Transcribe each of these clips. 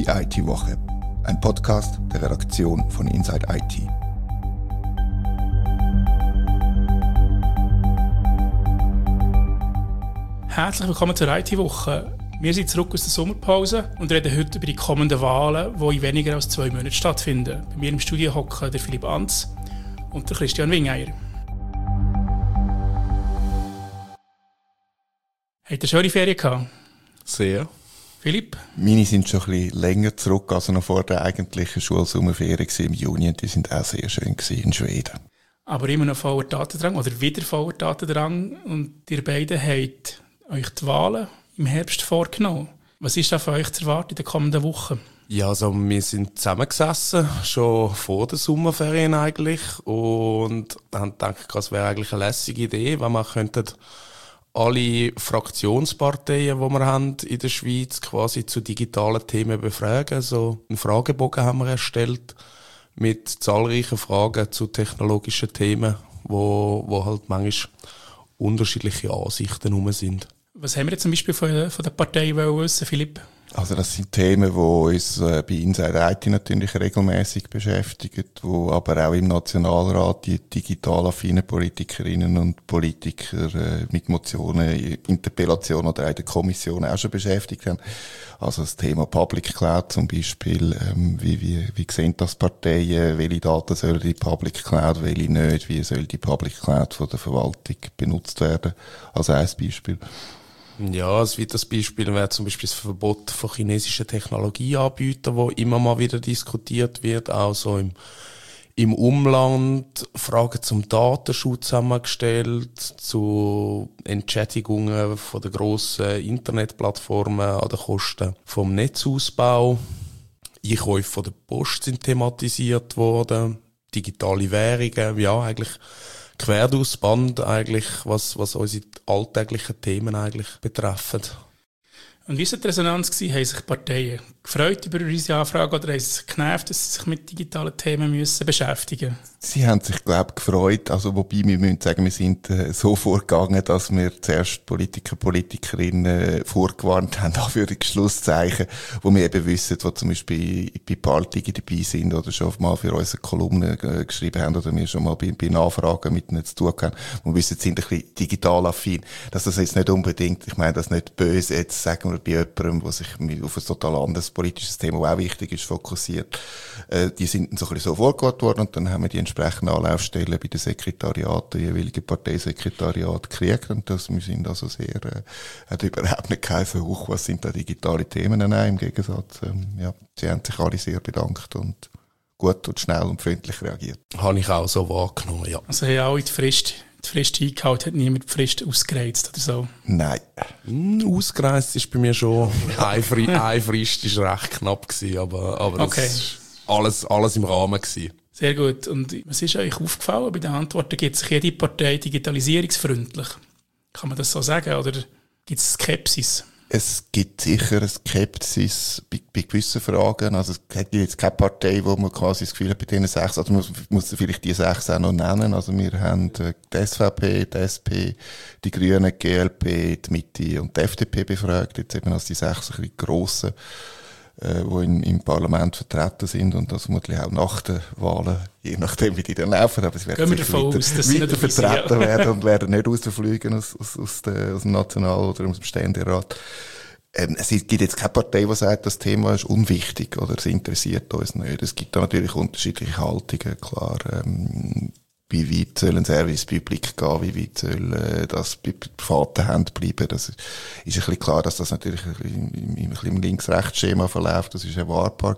Die IT-Woche, ein Podcast der Redaktion von Inside IT. Herzlich willkommen zur IT-Woche. Wir sind zurück aus der Sommerpause und reden heute über die kommenden Wahlen, die in weniger als 2 Monaten stattfinden. Bei mir im Studio hocken der Philipp Anz und der Christian Wingeier. Habt ihr schöne Ferien gehabt? Sehr. Philipp? Meine sind schon ein bisschen länger zurück, also noch vor der eigentlichen Schulsommerferien im Juni. Und die sind auch sehr schön in Schweden. Aber immer noch voller Datendrang oder wieder voller Datendrang. Und ihr beiden habt euch die Wahlen im Herbst vorgenommen. Was ist da für euch zu erwarten in den kommenden Wochen? Ja, also wir sind zusammengesessen, schon vor den Sommerferien eigentlich, und haben gedacht, es wäre eigentlich eine lässige Idee, wenn wir alle Fraktionsparteien, die wir haben in der Schweiz, quasi zu digitalen Themen befragen. So einen Fragebogen haben wir erstellt mit zahlreichen Fragen zu technologischen Themen, wo halt manchmal unterschiedliche Ansichten herum sind. Was haben wir jetzt zum Beispiel von der Partei wissen, Philipp? Also das sind Themen, die uns bei Inside IT natürlich regelmäßig beschäftigen, wo aber auch im Nationalrat die digital affinen Politikerinnen und Politiker mit Motionen, Interpellationen oder auch in der Kommission auch schon beschäftigt haben. Also das Thema Public Cloud zum Beispiel, wie sehen das Parteien, welche Daten sollen die Public Cloud, welche nicht, wie soll die Public Cloud von der Verwaltung benutzt werden, also ein Beispiel. Ja, ein weiteres Beispiel wäre zum Beispiel das Verbot von chinesischen Technologieanbietern, wo immer mal wieder diskutiert wird, auch so im Umland. Fragen zum Datenschutz haben wir gestellt, zu Entschädigungen von den grossen Internetplattformen an den Kosten vom Netzausbau. Einkäufe von der Post sind thematisiert worden, digitale Währungen, ja, eigentlich quer durchs Band eigentlich, was unsere alltäglichen Themen eigentlich betreffen. Und wie war die Resonanz gewesen? Haben sich Parteien gefreut über unsere Anfrage oder haben sie sich genervt, dass sie sich mit digitalen Themen beschäftigen müssen? Sie haben sich, glaube ich, gefreut. Also, wobei wir müssen sagen, wir sind so vorgegangen, dass wir zuerst Politikerinnen vorgewarnt haben, für die Schlusszeichen, wo wir eben wissen, wo zum Beispiel bei Partien dabei sind oder schon mal für unsere Kolumnen geschrieben haben oder wir schon mal bei Nachfragen mit ihnen zu tun haben, wo wir wissen, sie sind ein bisschen digital affin. Dass das jetzt nicht unbedingt, ich meine das nicht böse, jetzt sagen wir bei jemandem, der sich auf ein total anderes politisches Thema, das auch wichtig ist, fokussiert. Die sind so ein bisschen so vorgewarnt worden und dann haben wir die entsprechenden Anlaufstellen bei den Sekretariaten, die jeweiligen Parteisekretariat gekriegt und wir sind also sehr, hat überhaupt nicht keinen Versuch, was sind da digitale Themen, nein, im Gegensatz, ja, sie haben sich alle sehr bedankt und gut und schnell und freundlich reagiert. Habe ich auch so wahrgenommen, ja. Also haben alle die Frist eingehalten, hat niemand die Frist ausgereizt oder so? Nein. Ausgereist ist bei mir schon, eine Frist war recht knapp gewesen, aber okay. Das war alles im Rahmen gewesen. Sehr gut. Und was ist euch aufgefallen? Bei den Antworten gibt sich jede Partei digitalisierungsfreundlich. Kann man das so sagen? Oder gibt es Skepsis? Es gibt sicher eine Skepsis bei gewissen Fragen. Also es hat jetzt keine Partei, wo man quasi das Gefühl hat, bei diesen 6, also man muss vielleicht die 6 auch noch nennen. Also wir haben die SVP, die SP, die Grünen, die GLP, die Mitte und die FDP befragt. Jetzt eben als die 6 ein bisschen grossen, die im Parlament vertreten sind und das vermutlich auch nach den Wahlen, je nachdem wie die dann laufen, aber es werden sicher weiter vertreten werden und werden nicht rausfliegen aus dem National- oder aus dem Ständerat. Es gibt jetzt keine Partei, die sagt, das Thema ist unwichtig oder es interessiert uns nicht. Es gibt da natürlich unterschiedliche Haltungen, klar. Wie weit soll ein Service Public gehen, wie weit soll das bei privaten Händen bleiben. Das ist ein bisschen klar, dass das natürlich im Links-Rechts-Schema verläuft, das ist erwartbar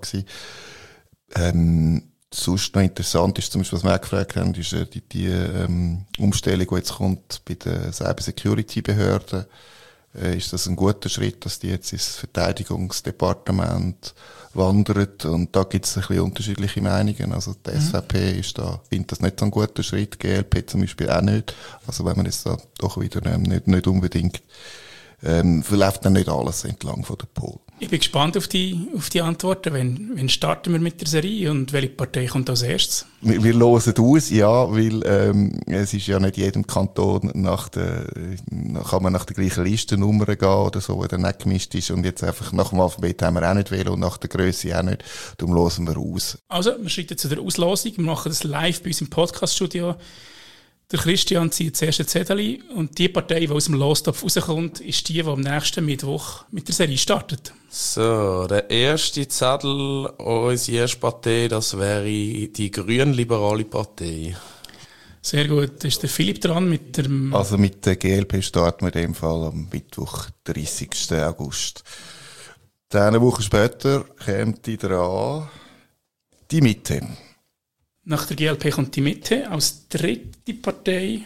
gewesen. Sonst noch interessant ist zum Beispiel, was wir auch gefragt haben, ist die Umstellung, die jetzt kommt bei den Cyber-Security-Behörden. Ist das ein guter Schritt, dass die jetzt ins Verteidigungsdepartement wandern? Und da gibt es ein bisschen unterschiedliche Meinungen. Also die SVP findet das nicht so ein guter Schritt, GLP zum Beispiel auch nicht. Also wenn man jetzt da doch wieder nicht unbedingt, verläuft dann nicht alles entlang von der Pol. Ich bin gespannt auf die Antworten. Wenn starten wir mit der Serie und welche Partei kommt als erstes? Wir hören aus, ja, weil es ist ja nicht jedem Kanton kann man nach der gleichen Listennummer gehen oder so, die dann nicht gemischt ist. Und jetzt einfach nach dem Alphabet haben wir auch nicht wählen und nach der Grösse auch nicht. Darum hören wir aus. Also, wir schreiten zu der Auslosung. Wir machen das live bei uns im Podcaststudio. Der Christian zieht das erste Zettel und die Partei, die aus dem Lostopf rauskommt, ist die am nächsten Mittwoch mit der Serie startet. So, der erste Zettel, unsere erste Partei, das wäre die Grünliberale Partei. Sehr gut. Da ist der Philipp dran mit dem... Also mit der GLP starten wir in dem Fall am Mittwoch, 30. August. Dann eine Woche später kommt die dran die Mitte. Nach der GLP kommt die Mitte als dritte Partei.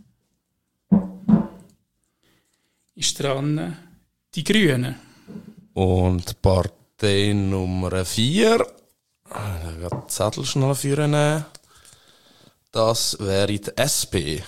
Ist dran die Grünen. Und Partei Nummer 4, ich werde den Zettel schnell vornehmen. Das wäre die SP.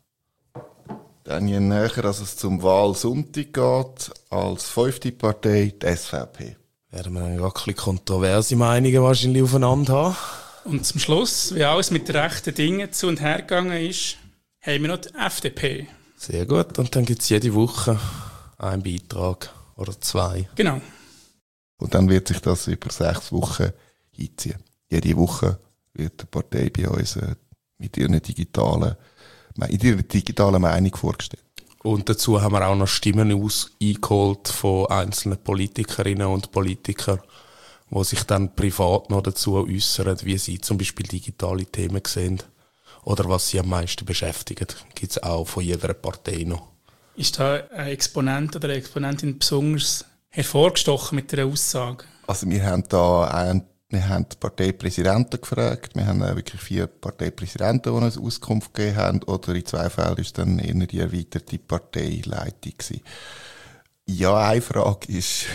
Dann je näher, als es zum Wahlsonntag geht, als 5. Partei die SVP. Werden wir dann wirklich kontroverse Meinungen wahrscheinlich aufeinander haben. Und zum Schluss, wie alles mit rechten Dingen zu und her gegangen ist, haben wir noch die FDP. Sehr gut, und dann gibt es jede Woche einen Beitrag oder 2. Genau. Und dann wird sich das über 6 Wochen einziehen. Jede Woche wird eine Partei bei uns mit ihrer digitalen Meinung vorgestellt. Und dazu haben wir auch noch Stimmen eingeholt von einzelnen Politikerinnen und Politikern, die sich dann privat noch dazu äußern, wie sie zum Beispiel digitale Themen sehen oder was sie am meisten beschäftigen. Gibt es auch von jeder Partei noch. Ist da ein Exponent oder eine Exponentin besonders hervorgestochen mit einer Aussage? Also wir haben die Parteipräsidenten gefragt. Wir haben wirklich 4 Parteipräsidenten, die uns Auskunft gegeben haben. Oder in 2 Fällen war dann eher die erweiterte Parteileitung gewesen. Ja, eine Frage ist,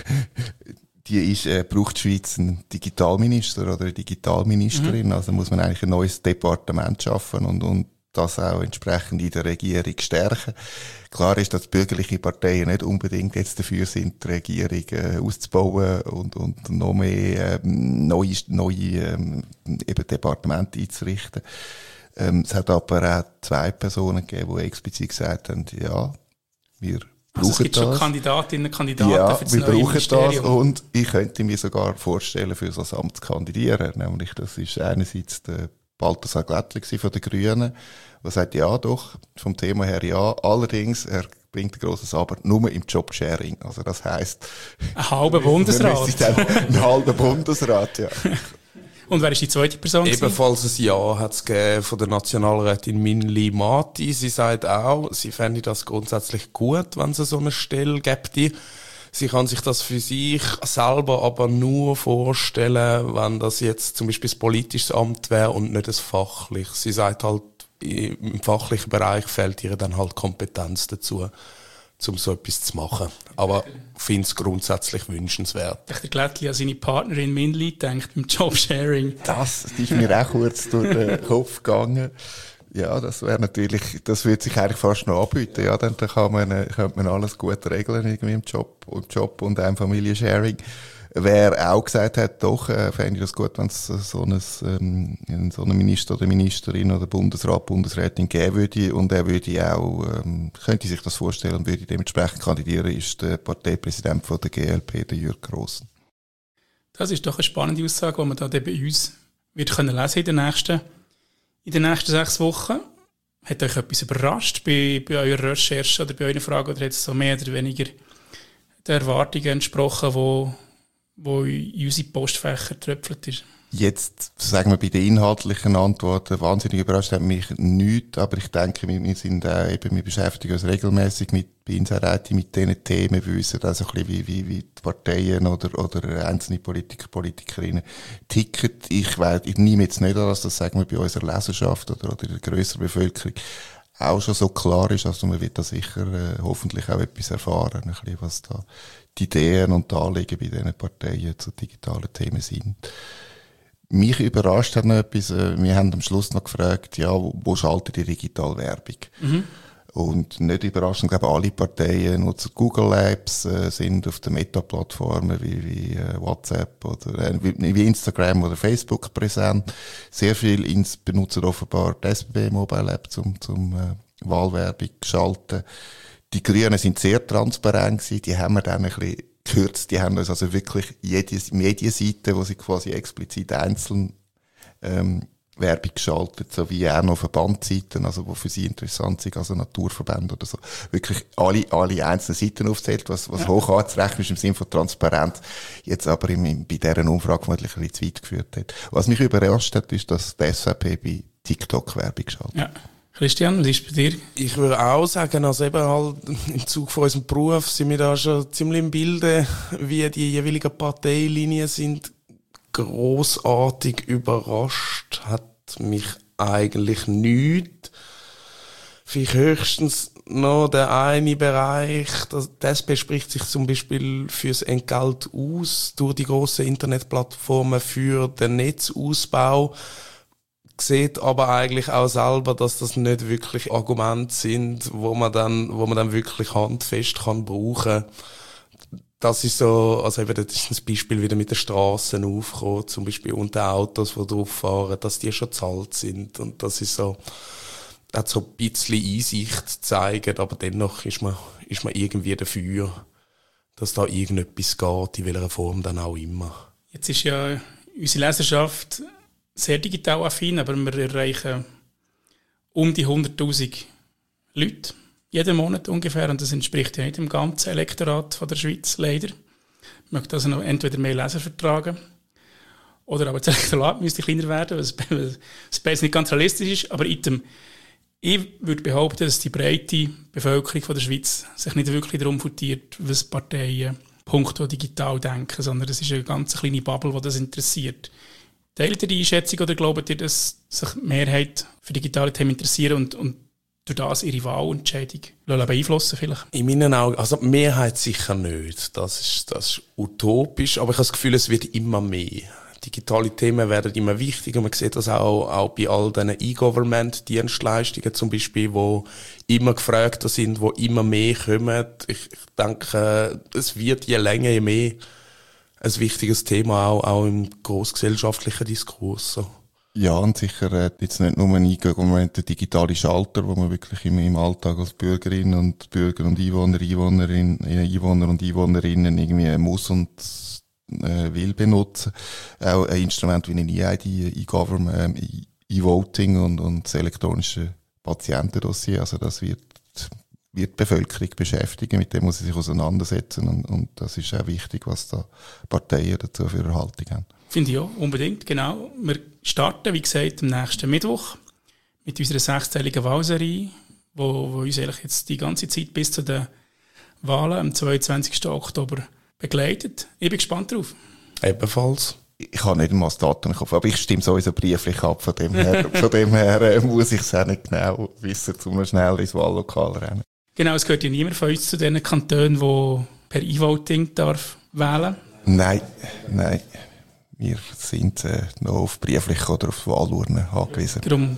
braucht die Schweiz einen Digitalminister oder eine Digitalministerin? Also muss man eigentlich ein neues Departement schaffen und das auch entsprechend in der Regierung stärken. Klar ist, dass bürgerliche Parteien nicht unbedingt jetzt dafür sind, die Regierung auszubauen und noch mehr neue eben Departemente einzurichten. Es hat aber auch 2 Personen gegeben, die explizit gesagt haben, ja, wir brauchen es gibt das. Schon Kandidatinnen und Kandidaten ja, für das wir neue brauchen Ministerium. das und ich könnte mir sogar vorstellen, für so ein Amt zu kandidieren. Nämlich, das ist einerseits der Balthasar Glättli von den Grünen, der sagt, ja doch, vom Thema her ja, allerdings, er bringt ein grosses Aber nur im Jobsharing. Also das heisst... Ein halber Bundesrat. Ein halber Bundesrat, ja. Und wer ist die zweite Person? Ebenfalls ein Ja hat es gegeben von der Nationalrätin Minli Mati. Sie sagt auch, sie fände das grundsätzlich gut, wenn es so eine Stelle gäbe. Sie kann sich das für sich selber aber nur vorstellen, wenn das jetzt zum Beispiel ein politisches Amt wäre und nicht ein fachliches. Sie sagt halt, im fachlichen Bereich fehlt ihr dann halt Kompetenz dazu, um so etwas zu machen. Aber ich finde es grundsätzlich wünschenswert. Der Glättli an seine Partnerin Minli denkt beim Jobsharing. Das ist mir auch kurz durch den Kopf gegangen. Ja, das wäre natürlich, das würde sich eigentlich fast noch anbieten. Ja, dann könnte man alles gut regeln irgendwie im Job und einem Familiensharing. Wer auch gesagt hat, doch, fände ich das gut, wenn es so einen Minister oder Ministerin oder Bundesrat, Bundesrätin geben würde. Und er würde auch, könnte sich das vorstellen und würde dementsprechend kandidieren, ist der Parteipräsident von der GLP, der Jürg Grossen. Das ist doch eine spannende Aussage, die man da bei uns wird können lesen in den nächsten 6 Wochen. Hat euch etwas überrascht bei eurer Recherche oder bei euren Fragen? Oder hat es so mehr oder weniger den Erwartungen entsprochen, wo in unsere Postfächer tröpfelt ist? Jetzt, sagen wir, bei den inhaltlichen Antworten, wahnsinnig überrascht hat mich nichts, aber ich denke, wir beschäftigen uns regelmäßig bei Insight mit diesen Themen, wir wissen auch so ein bisschen, wie die Parteien oder einzelne Politiker, Politikerinnen ticken. Ich nehme jetzt nicht an, dass das, sagen wir, bei unserer Leserschaft oder in der grösseren Bevölkerung auch schon so klar ist, also man wird da sicher hoffentlich auch etwas erfahren, ein bisschen, was da die Ideen und die Anliegen bei diesen Parteien zu digitalen Themen sind. Mich überrascht hat noch etwas, wir haben am Schluss noch gefragt, ja, wo schaltet die Digitalwerbung? Und nicht überraschend, glaube alle Parteien nutzen Google Apps, sind auf den Meta-Plattformen wie WhatsApp oder wie Instagram oder Facebook präsent. Sehr viel benutzen offenbar die SBB Mobile App zum Wahlwerbung geschalten. Die Grünen sind sehr transparent gewesen, die haben wir dann ein bisschen gekürzt, die haben uns also wirklich jede Medienseite, wo sie quasi explizit einzeln Werbung geschaltet, so wie auch noch Verbandsseiten, also wo für sie interessant sind, also Naturverbände oder so, wirklich alle einzelnen Seiten aufzählt, was hoch anzurechnen ist im Sinne von Transparenz, jetzt aber bei dieser Umfrage vermutlich ein bisschen zu weit geführt hat. Was mich überrascht hat, ist, dass die SVP bei TikTok Werbung geschaltet hat. Ja. Christian, was ist bei dir? Ich würde auch sagen, also eben halt im Zuge von unserem Beruf sind wir da schon ziemlich im Bilde, wie die jeweiligen Parteilinien sind. Grossartig überrascht hat mich eigentlich nichts. Vielleicht höchstens noch der eine Bereich, die SP spricht sich zum Beispiel fürs Entgelt aus, durch die grossen Internetplattformen für den Netzausbau. Sieht aber eigentlich auch selber, dass das nicht wirklich Argumente sind, wo man dann wirklich handfest kann brauchen. Das ist so, also eben, das ist ein Beispiel wieder mit den Strassen aufgekommen, zum Beispiel unter Autos, die drauf fahren, dass die schon zahlt sind. Und das ist so, hat so ein bisschen Einsicht zeigen, aber dennoch ist man irgendwie dafür, dass da irgendetwas geht, in welcher Form dann auch immer. Jetzt ist ja unsere Leserschaft sehr digital affin, aber wir erreichen um die 100'000 Leute jeden Monat ungefähr, und das entspricht ja nicht dem ganzen Elektorat von der Schweiz, leider. Ich möchte also noch entweder mehr Leser vertragen, oder aber das Elektorat müsste kleiner werden, was besser nicht ganz realistisch ist, aber ich würde behaupten, dass die breite Bevölkerung von der Schweiz sich nicht wirklich darum futiert, was Parteien punkto digital denken, sondern es ist eine ganz kleine Bubble, die das interessiert. Teilt ihr die Einschätzung oder glaubt ihr, dass sich die Mehrheit für digitale Themen interessieren und durch das ihre Wahlentscheidung beeinflussen vielleicht? In meinen Augen, also die Mehrheit sicher nicht. Das ist utopisch, aber ich habe das Gefühl, es wird immer mehr. Digitale Themen werden immer wichtiger. Man sieht das auch bei all diesen E-Government-Dienstleistungen zum Beispiel, die immer gefragter sind, die immer mehr kommen. Ich denke, es wird je länger, je mehr ein wichtiges Thema, auch im grossgesellschaftlichen Diskurs. So. Ja, und sicher jetzt nicht nur ein digitale Schalter, wo man wirklich im Alltag als Bürgerinnen und Bürger und Einwohner und Einwohnerinnen irgendwie muss und will benutzen. Auch ein Instrument wie ein EID, E-Government, E-Voting und das elektronische Patientendossier. Also das wird die Bevölkerung beschäftigen, mit dem muss sie sich auseinandersetzen und das ist auch wichtig, was da Parteien dazu für eine Haltung haben. Finde ich auch, unbedingt, genau. Wir starten, wie gesagt, am nächsten Mittwoch mit unserer 6-teiligen Wahlserie, wo uns eigentlich jetzt die ganze Zeit bis zu den Wahlen am 22. Oktober begleitet. Ich bin gespannt drauf. Ebenfalls. Ich habe nicht einmal das Datum im Kopf, aber ich stimme sowieso brieflich ab. Von dem her muss ich es auch nicht genau wissen, um schnell ins Wahllokal rennen. Genau, es gehört ja niemand von uns zu den Kantonen, die per E-Voting darf wählen. Nein. Wir sind noch auf brieflich oder auf Wahlurnen angewiesen. Darum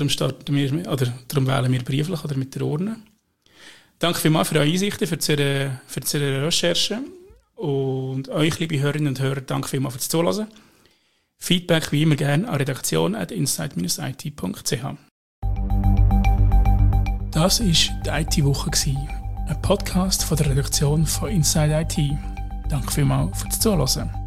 wählen wir brieflich oder mit der Urne. Danke vielmals für eure Einsichten, für die Recherche. Und euch, liebe Hörerinnen und Hörer, danke vielmals fürs Zuhören. Feedback wie immer gerne an redaktion@insight-it.ch. Das war die IT-Woche, ein Podcast von der Redaktion von Inside IT. Danke vielmals fürs Zuhören.